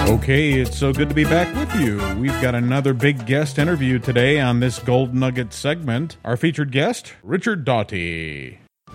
Okay, it's so good to be back with you. We've got another big guest interview today on this Gold Nugget segment. Our featured guest, Richard Daughtry.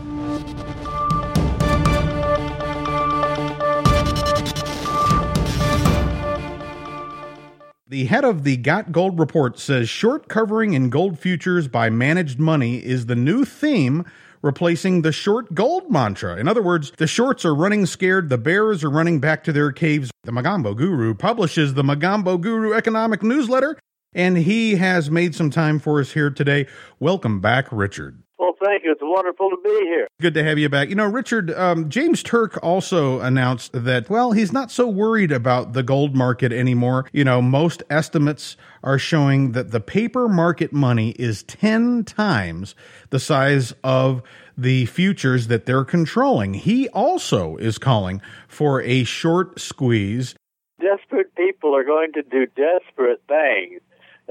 The head of the Got Gold report says short covering in gold futures by managed money is the new theme, replacing the short gold mantra. In other words, the shorts are running scared, the bears are running back to their caves. The Magambo Guru publishes the Magambo Guru economic newsletter, and he has made some time for us here today. Welcome back, Richard. Well, thank you. It's wonderful to be here. Good to have you back. You know, Richard, James Turk also announced that, well, he's not so worried about the gold market anymore. You know, most estimates are showing that the paper market money is 10 times the size of the futures that they're controlling. He also is calling for a short squeeze. Desperate people are going to do desperate things.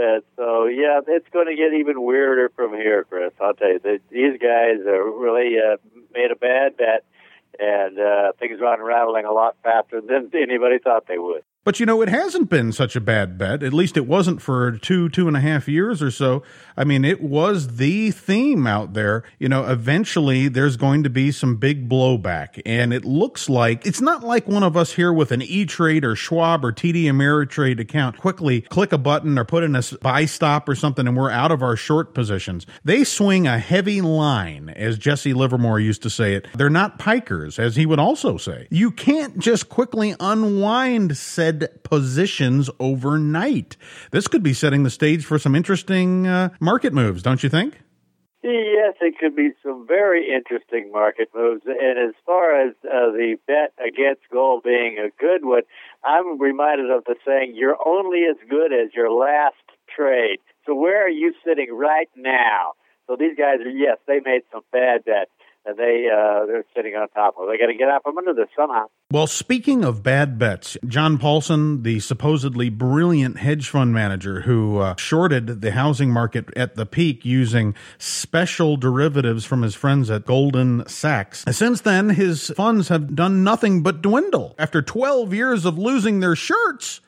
So, yeah, it's going to get even weirder from here, Chris. I'll tell you, these guys are really made a bad bet, and things are unraveling a lot faster than anybody thought they would. But, you know, it hasn't been such a bad bet. At least it wasn't for 2.5 years or so. I mean, it was the theme out there. You know, eventually there's going to be some big blowback. And it looks like it's not like one of us here with an E-Trade or Schwab or TD Ameritrade account quickly click a button or put in a buy stop or something and we're out of our short positions. They swing a heavy line, as Jesse Livermore used to say it. They're not pikers, as he would also say. You can't just quickly unwind said positions overnight. This could be setting the stage for some interesting market moves, don't you think? Yes, it could be some very interesting market moves. And as far as the bet against gold being a good one, I'm reminded of the saying, you're only as good as your last trade. So where are you sitting right now? So these guys are, yes, they made some bad bets. And they're sitting on top of it. They got to get out from under this somehow. Well, speaking of bad bets, John Paulson, the supposedly brilliant hedge fund manager who shorted the housing market at the peak using special derivatives from his friends at Goldman Sachs. Since then, his funds have done nothing but dwindle. After 12 years of losing their shirts,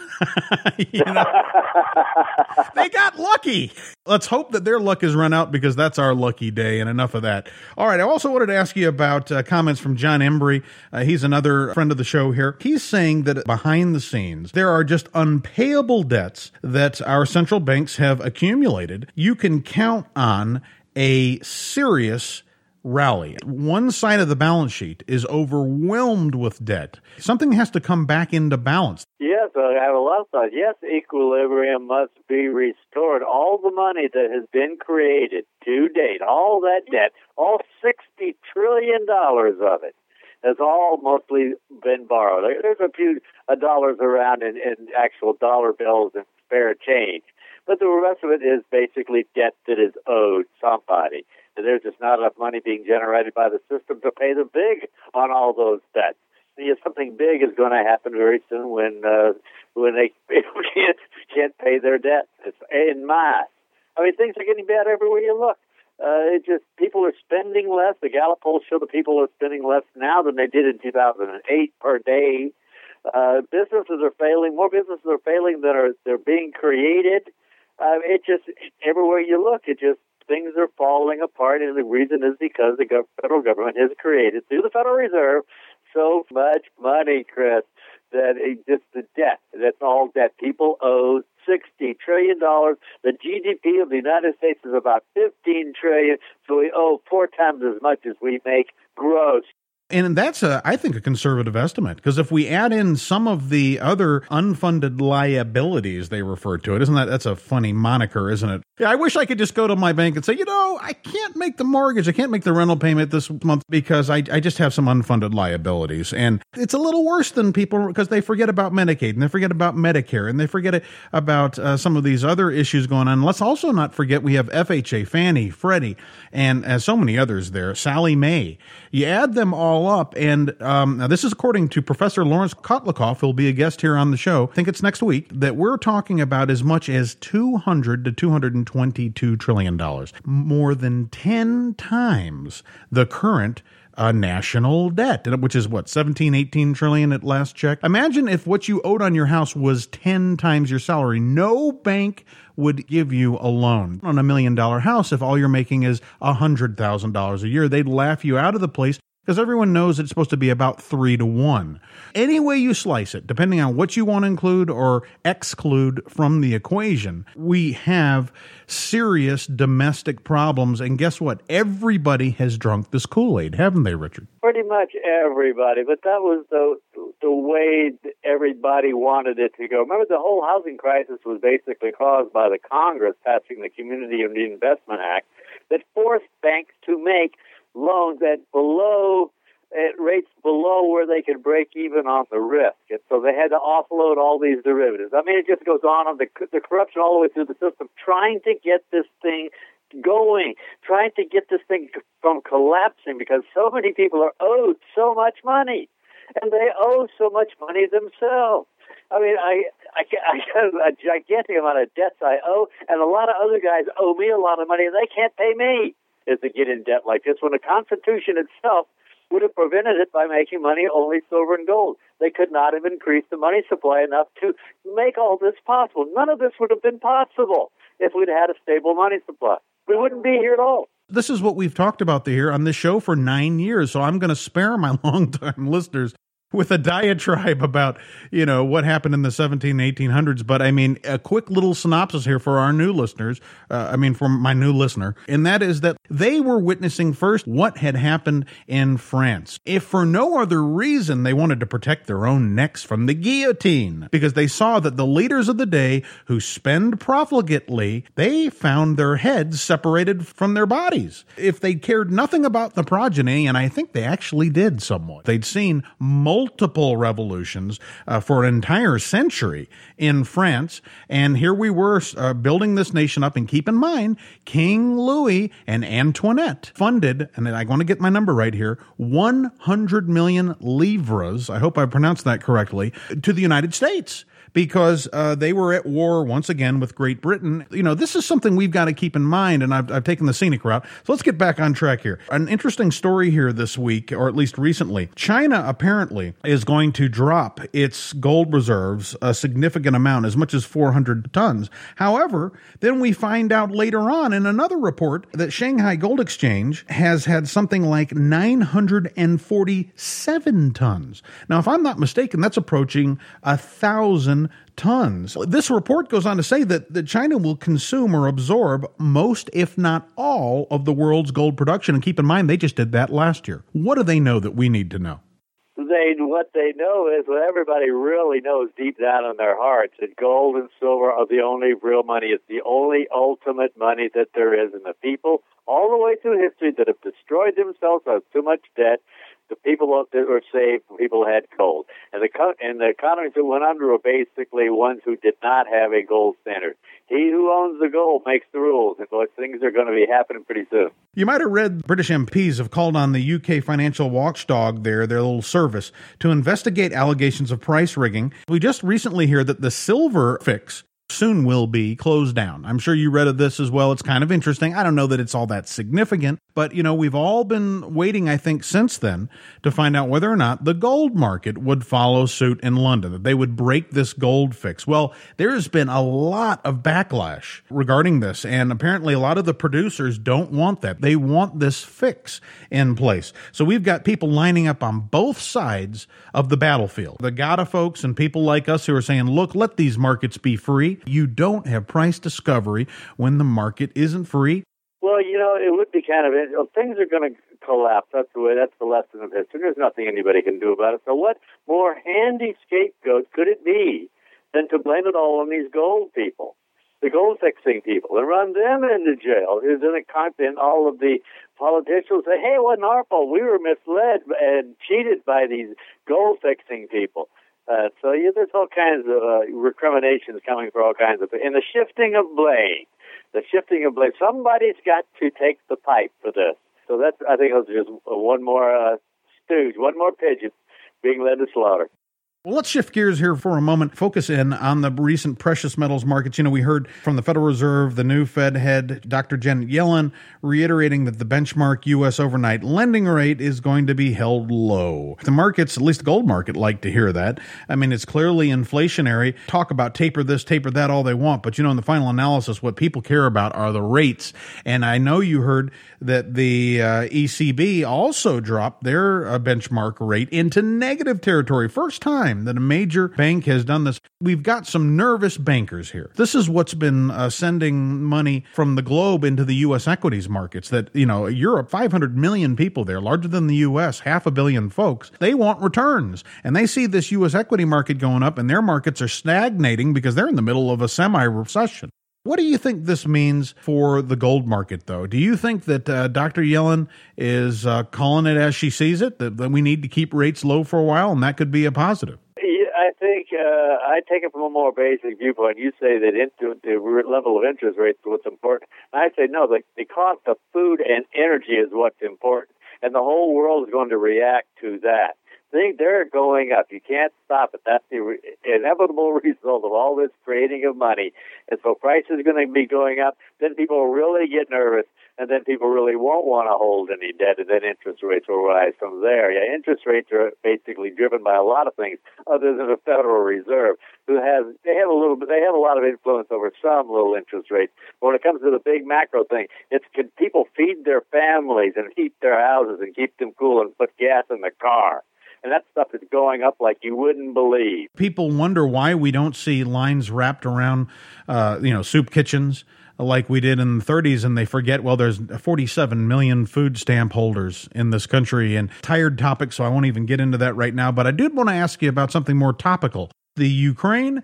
you know, they got lucky. Let's hope that their luck has run out because that's our lucky day, and enough of that. All right, I also wanted to ask you about comments from John Embry. He's another friend of the show here. He's saying that behind the scenes, there are just unpayable debts that our central banks have accumulated. You can count on a serious rally. One side of the balance sheet is overwhelmed with debt. Something has to come back into balance. Yes, I have a lot of thoughts. Yes, equilibrium must be restored. All the money that has been created to date, all that debt, all $60 trillion of it, has all mostly been borrowed. There's a few dollars around in actual dollar bills and spare change. But the rest of it is basically debt that is owed somebody. There's just not enough money being generated by the system to pay the big on all those debts. Something big is going to happen very soon when they can't pay their debt. It's en masse. I mean, things are getting bad everywhere you look. People are spending less. The Gallup polls show that people are spending less now than they did in 2008 per day. Businesses are failing. More businesses are failing than they're being created. Everywhere you look, things are falling apart, and the reason is because the federal government has created, through the Federal Reserve, so much money, Chris, that just the debt, that's all debt. People owe $60 trillion. The GDP of the United States is about $15 trillion, so we owe 4 times as much as we make gross. And that's, I think, a conservative estimate, because if we add in some of the other unfunded liabilities, they refer to it, that's a funny moniker, isn't it? Yeah, I wish I could just go to my bank and say, I can't make the mortgage, I can't make the rental payment this month because I just have some unfunded liabilities. And it's a little worse than people, because they forget about Medicaid, and they forget about Medicare, and they forget about some of these other issues going on. Let's also not forget we have FHA, Fannie, Freddie, and so many others there, Sallie Mae. You add them all up, and now this is according to Professor Lawrence Kotlikoff, who'll be a guest here on the show. I think it's next week, that we're talking about as much as $200 to $222 trillion, more than 10 times the current national debt, which is what, 17, 18 trillion at last check. Imagine if what you owed on your house was 10 times your salary. No bank would give you a loan on $1 million house if all you're making is $100,000 a year. They'd laugh you out of the place because everyone knows it's supposed to be about 3 to 1. Any way you slice it, depending on what you want to include or exclude from the equation, we have serious domestic problems. And guess what? Everybody has drunk this Kool-Aid, haven't they, Richard? Pretty much everybody, but that was the way everybody wanted it to go. Remember, the whole housing crisis was basically caused by the Congress passing the Community Investment Act that forced banks to make loans at rates below where they could break even on the risk. And so they had to offload all these derivatives. I mean, it just goes on the corruption all the way through the system, trying to get this thing going, trying to get this thing from collapsing because so many people are owed so much money, and they owe so much money themselves. I mean, I got a gigantic amount of debts I owe, and a lot of other guys owe me a lot of money, and they can't pay me. Is to get in debt like this when the Constitution itself would have prevented it by making money only silver and gold. They could not have increased the money supply enough to make all this possible. None of this would have been possible if we'd had a stable money supply. We wouldn't be here at all. This is what we've talked about here on this show for 9 years, so I'm going to spare my longtime listeners with a diatribe about, what happened in the 1800s. But I mean, a quick little synopsis here for our new listeners, for my new listener, and that is that they were witnessing first what had happened in France. If for no other reason, they wanted to protect their own necks from the guillotine, because they saw that the leaders of the day who spend profligately, they found their heads separated from their bodies. If they cared nothing about the progeny, and I think they actually did somewhat, they'd seen multiple revolutions for an entire century in France. And here we were building this nation up. And keep in mind, King Louis and Antoinette funded, and I want to get my number right here, 100 million livres, I hope I pronounced that correctly, to the United States, because they were at war once again with Great Britain. This is something we've got to keep in mind, and I've taken the scenic route. So let's get back on track here. An interesting story here this week, or at least recently. China apparently is going to drop its gold reserves a significant amount, as much as 400 tons. However, then we find out later on in another report that Shanghai Gold Exchange has had something like 947 tons. Now, if I'm not mistaken, that's approaching 1,000 tons. This report goes on to say that China will consume or absorb most, if not all, of the world's gold production. And keep in mind, they just did that last year. What do they know that we need to know? What they know is what everybody really knows deep down in their hearts, that gold and silver are the only real money. It's the only ultimate money that there is. And the people all the way through history that have destroyed themselves out of too much debt, the people that were saved, people had gold. And the economies that went under were basically ones who did not have a gold standard. He who owns the gold makes the rules, and those things are going to be happening pretty soon. You might have read British MPs have called on the UK financial watchdog their little service, to investigate allegations of price rigging. We just recently hear that the silver fix soon will be closed down. I'm sure you read of this as well. It's kind of interesting. I don't know that it's all that significant, but we've all been waiting, I think, since then to find out whether or not the gold market would follow suit in London, that they would break this gold fix. Well, there's been a lot of backlash regarding this, and apparently a lot of the producers don't want that. They want this fix in place. So we've got people lining up on both sides of the battlefield. The GATA folks and people like us who are saying, look, let these markets be free. You don't have price discovery when the market isn't free. Well, it would be kind of, things are going to collapse. That's the lesson of history. There's nothing anybody can do about it. So what more handy scapegoat could it be than to blame it all on these gold people, the gold fixing people, and run them into jail? And all of the politicians say, hey, it wasn't our fault. We were misled and cheated by these gold fixing people. There's all kinds of recriminations coming for all kinds of things. And the shifting of blame. Somebody's got to take the pipe for this. So I think it was just one more stooge, one more pigeon being led to slaughter. Well, let's shift gears here for a moment, focus in on the recent precious metals markets. We heard from the Federal Reserve, the new Fed head, Dr. Janet Yellen, reiterating that the benchmark U.S. overnight lending rate is going to be held low. The markets, at least the gold market, like to hear that. I mean, it's clearly inflationary. Talk about taper this, taper that all they want. But, in the final analysis, what people care about are the rates. And I know you heard that the ECB also dropped their benchmark rate into negative territory. First time that a major bank has done this. We've got some nervous bankers here. This is what's been sending money from the globe into the U.S. equities markets. That, Europe, 500 million people there, larger than the U.S., 500 million folks. They want returns. And they see this U.S. equity market going up, and their markets are stagnating because they're in the middle of a semi-recession. What do you think this means for the gold market, though? Do you think that Dr. Yellen is calling it as she sees it, that we need to keep rates low for a while, and that could be a positive? I think I take it from a more basic viewpoint. You say that the level of interest rates is what's important. I say no, the cost of food and energy is what's important, and the whole world is going to react to that. They're going up. You can't stop it. That's the inevitable result of all this creating of money. And so prices are going to be going up. Then people will really get nervous, and then people really won't want to hold any debt, and then interest rates will rise from there. Yeah, interest rates are basically driven by a lot of things other than the Federal Reserve, they have a lot of influence over some little interest rates. But when it comes to the big macro thing, can people feed their families and heat their houses and keep them cool and put gas in the car? And that stuff is going up like you wouldn't believe. People wonder why we don't see lines wrapped around, soup kitchens like we did in the 30s, and they forget, there's 47 million food stamp holders in this country, and tired topic, so I won't even get into that right now. But I did want to ask you about something more topical. The Ukraine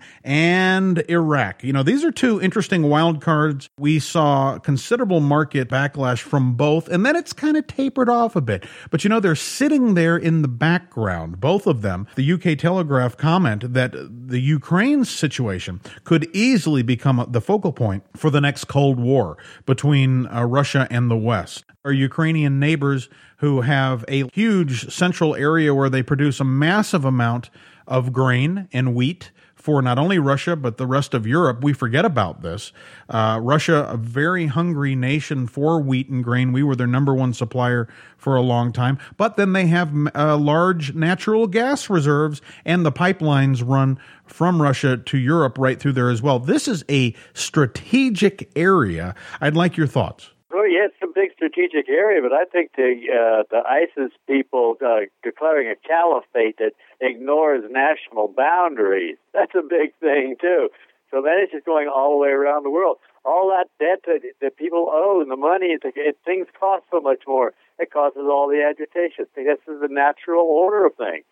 and Iraq. These are two interesting wild cards. We saw considerable market backlash from both, and then it's kind of tapered off a bit. But they're sitting there in the background, both of them. The UK Telegraph comment that the Ukraine situation could easily become the focal point for the next Cold War between Russia and the West. Our Ukrainian neighbors who have a huge central area where they produce a massive amount of grain and wheat for not only Russia, but the rest of Europe. We forget about this. Russia, a very hungry nation for wheat and grain. We were their number one supplier for a long time. But then they have large natural gas reserves, and the pipelines run from Russia to Europe right through there as well. This is a strategic area. I'd like your thoughts. Oh, yeah, it's a big strategic area, but I think the ISIS people declaring a caliphate that ignores national boundaries, that's a big thing, too. So that is just going all the way around the world. All that debt that people owe and the money, things cost so much more. It causes all the agitation. This is the natural order of things.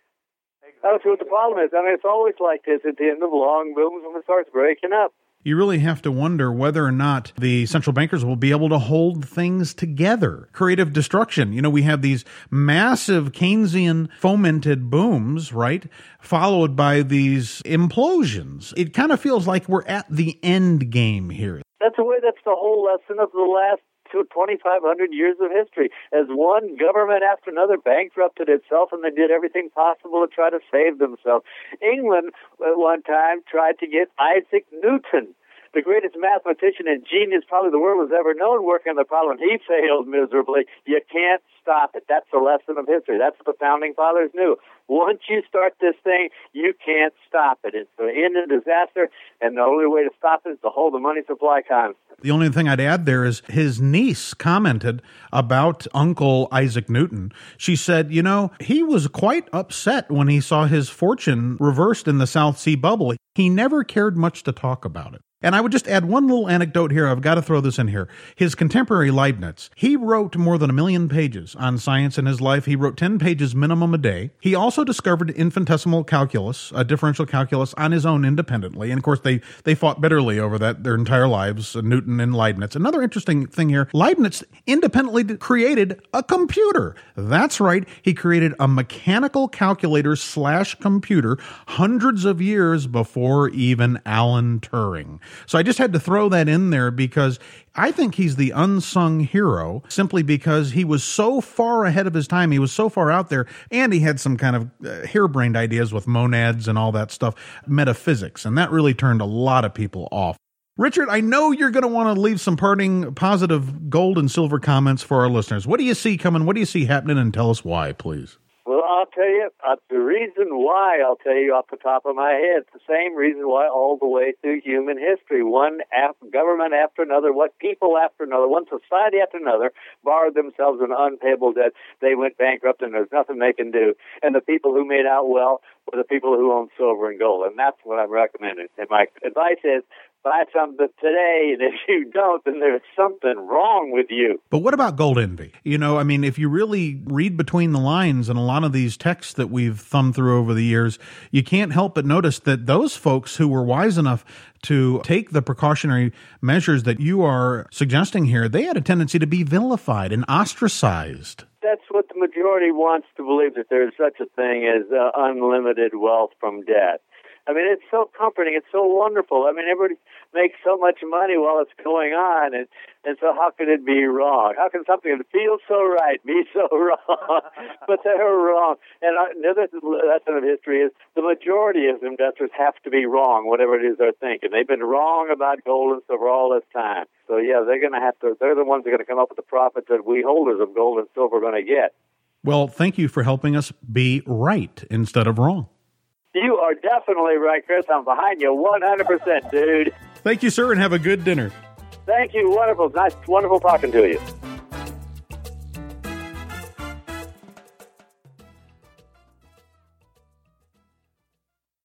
That's what the problem is. I mean, it's always like this at the end of long booms when it starts breaking up. You really have to wonder whether or not the central bankers will be able to hold things together. Creative destruction. We have these massive Keynesian fomented booms, right? Followed by these implosions. It kind of feels like we're at the end game here. That's the whole lesson of the last 2,500 years of history. As one government after another bankrupted itself, and they did everything possible to try to save themselves. England, at one time, tried to get Isaac Newton, the greatest mathematician and genius probably the world has ever known, working on the problem. He failed miserably. You can't stop it. That's the lesson of history. That's what the Founding Fathers knew. Once you start this thing, you can't stop it. It's the end of disaster, and the only way to stop it is to hold the money supply constant. The only thing I'd add there is his niece commented about Uncle Isaac Newton. She said, he was quite upset when he saw his fortune reversed in the South Sea bubble. He never cared much to talk about it. And I would just add one little anecdote here. I've got to throw this in here. His contemporary Leibniz, he wrote more than 1 million pages on science in his life. He wrote 10 pages minimum a day. He also discovered infinitesimal calculus, differential calculus, on his own independently. And of course, they fought bitterly over that their entire lives, Newton and Leibniz. Another interesting thing here, Leibniz independently created a computer. That's right. He created a mechanical calculator / computer hundreds of years before even Alan Turing. So I just had to throw that in there because I think he's the unsung hero simply because he was so far ahead of his time. He was so far out there, and he had some kind of harebrained ideas with monads and all that stuff, metaphysics, and that really turned a lot of people off. Richard, I know you're going to want to leave some parting positive gold and silver comments for our listeners. What do you see coming? What do you see happening? And tell us why, please. Well, I'll tell you, the reason why, I'll tell you off the top of my head, it's the same reason why all the way through human history, one government after another, one people after another, one society after another, borrowed themselves an unpayable debt. They went bankrupt and there's nothing they can do. And the people who made out well were the people who owned silver and gold. And that's what I'm recommending. And my advice is, buy something today, and if you don't, then there's something wrong with you. But what about gold envy? You know, I mean, if you really read between the lines in a lot of these texts that we've thumbed through over the years, you can't help but notice that those folks who were wise enough to take the precautionary measures that you are suggesting here, they had a tendency to be vilified and ostracized. That's what the majority wants to believe, that there's such a thing as unlimited wealth from debt. I mean, it's so comforting. It's so wonderful. I mean, everybody makes so much money while it's going on, and so how could it be wrong? How can something that feels so right be so wrong? But they're wrong. And another lesson of history is the majority of investors have to be wrong, whatever it is they're thinking. They've been wrong about gold and silver all this time. So, yeah, they're going to have to. They're the ones that are going to come up with the profits that we holders of gold and silver are going to get. Well, thank you for helping us be right instead of wrong. You are definitely right, Chris. I'm behind you 100%, dude. Thank you, sir, and have a good dinner. Thank you. Wonderful. Nice, wonderful talking to you.